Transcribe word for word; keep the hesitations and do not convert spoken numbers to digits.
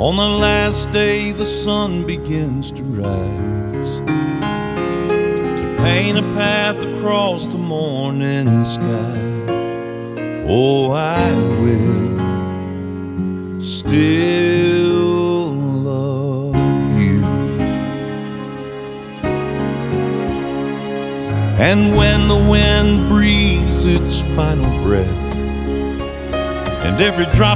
On the last day the sun begins to rise, to paint a path across the morning sky. Oh, I will still love you. And when the wind breathes its final breath, and every drop